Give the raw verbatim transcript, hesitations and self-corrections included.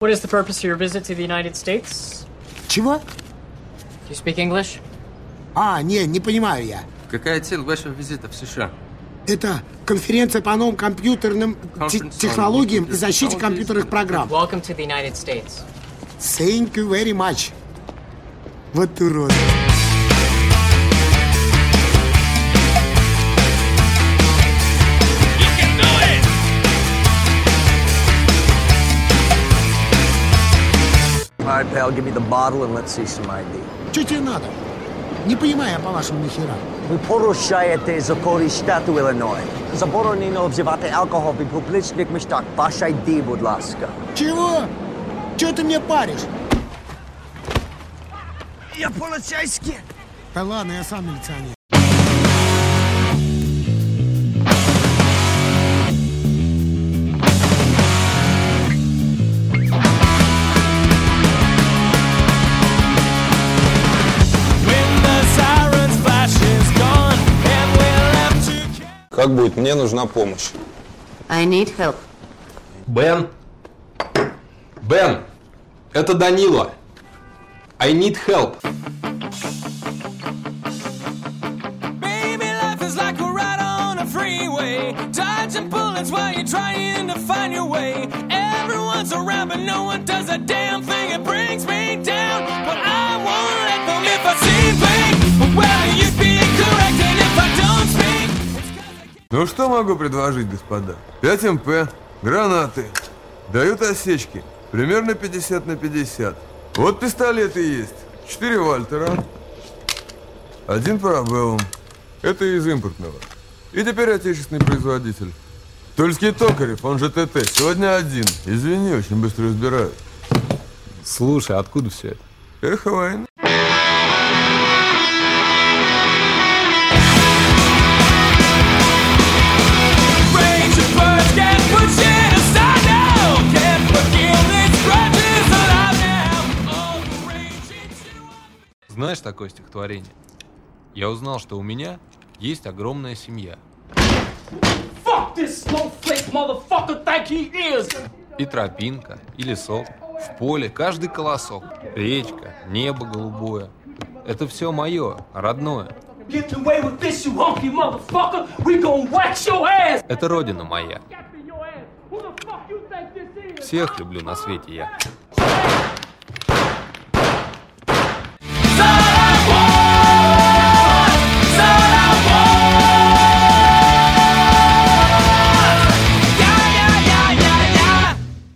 What is the purpose of your visit to the United States? Чего? Do you speak English? А, не, не понимаю я. Какая цель вашего визита в США? Это конференция по новым компьютерным те- технологиям и защите компьютерных программ. Welcome to the United States. Thank you very much. Вот урод. All right, pal, give me the bottle and let's see some ай ди. Что тебе надо? Не понимаю я по-вашему нахера. Ви порушаєте закони штату Іллінойс. Заборонено вживати алкоголь в публічних містах. Ваш ай ді, будь ласка. Чего? Чего ты мне паришь? Я полицейский. Да ладно, я сам милиционер. Как будет? Мне нужна помощь. I need help. Бен? Бен! Это Данила. I need help. Baby, life is like a ride on a freeway. Dodging bullets while you're trying to find your way. Everyone's around, but no one does a damn thing. It brings me down, but I won't let them. If I seem vague, well, you'd be correct. And if I don't speak. Ну что могу предложить, господа? пять эм пэ, гранаты, дают осечки, примерно пятьдесят на пятьдесят. Вот пистолеты есть, четыре Вальтера, один Парабеллум, это из импортного. И теперь отечественный производитель. Тульский Токарев, он же ТТ, сегодня один. Извини, очень быстро разбирают. Слушай, откуда все это? Эхо войны. Знаешь такое стихотворение? Я узнал, что у меня есть огромная семья. Fuck this snowflake motherfucker think he is. И тропинка, и лесок, в поле каждый колосок, речка, небо голубое. Это все мое, родное. Get away with this, you honky motherfucker. We gon' wax your ass. Это родина моя. Who the fuck you think this is? Всех люблю на свете я.